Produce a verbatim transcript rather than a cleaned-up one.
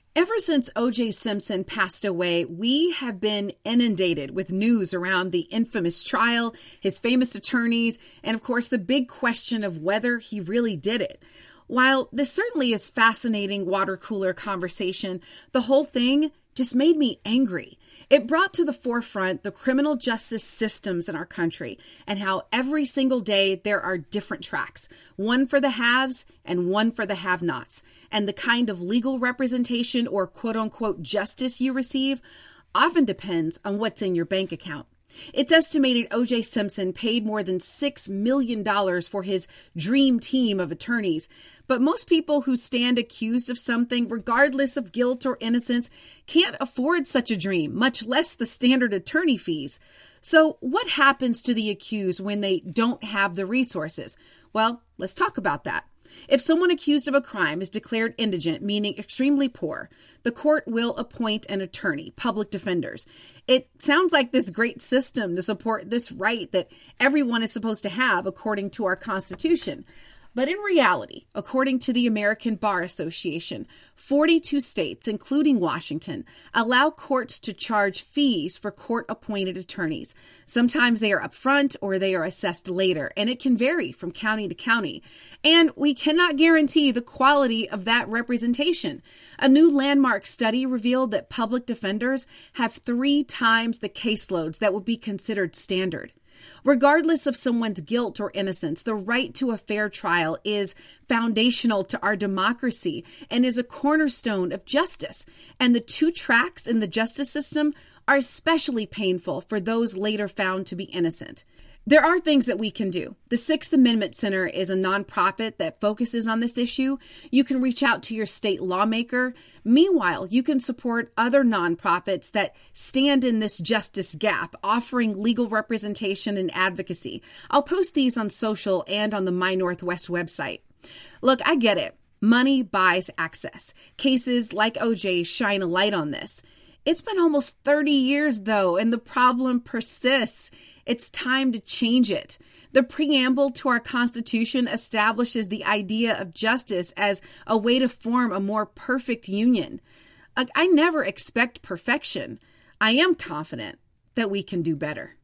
Ever since O J Simpson passed away, we have been inundated with news around the infamous trial, his famous attorneys, and of course the big question of whether he really did it. While this certainly is fascinating water cooler conversation, the whole thing just made me angry. It brought to the forefront the criminal justice systems in our country and how every single day there are different tracks, one for the haves and one for the have-nots. And the kind of legal representation or quote-unquote justice you receive often depends on what's in your bank account. It's estimated O J Simpson paid more than six million dollars for his dream team of attorneys. But most people who stand accused of something, regardless of guilt or innocence, can't afford such a dream, much less the standard attorney fees. So what happens to the accused when they don't have the resources? Well, let's talk about that. If someone accused of a crime is declared indigent, meaning extremely poor, the court will appoint an attorney, public defenders. It sounds like this great system to support this right that everyone is supposed to have according to our Constitution. But in reality, according to the American Bar Association, forty-two states, including Washington, allow courts to charge fees for court-appointed attorneys. Sometimes they are upfront or they are assessed later, and it can vary from county to county. And we cannot guarantee the quality of that representation. A new landmark study revealed that public defenders have three times the caseloads that would be considered standard. Regardless of someone's guilt or innocence, the right to a fair trial is foundational to our democracy and is a cornerstone of justice. And the two tracks in the justice system are especially painful for those later found to be innocent. There are things that we can do. The Sixth Amendment Center is a nonprofit that focuses on this issue. You can reach out to your state lawmaker. Meanwhile, you can support other nonprofits that stand in this justice gap, offering legal representation and advocacy. I'll post these on social and on the My Northwest website. Look, I get it. Money buys access. Cases like O J shine a light on this. It's been almost thirty years, though, and the problem persists. It's time to change it. The preamble to our Constitution establishes the idea of justice as a way to form a more perfect union. I never expect perfection. I am confident that we can do better.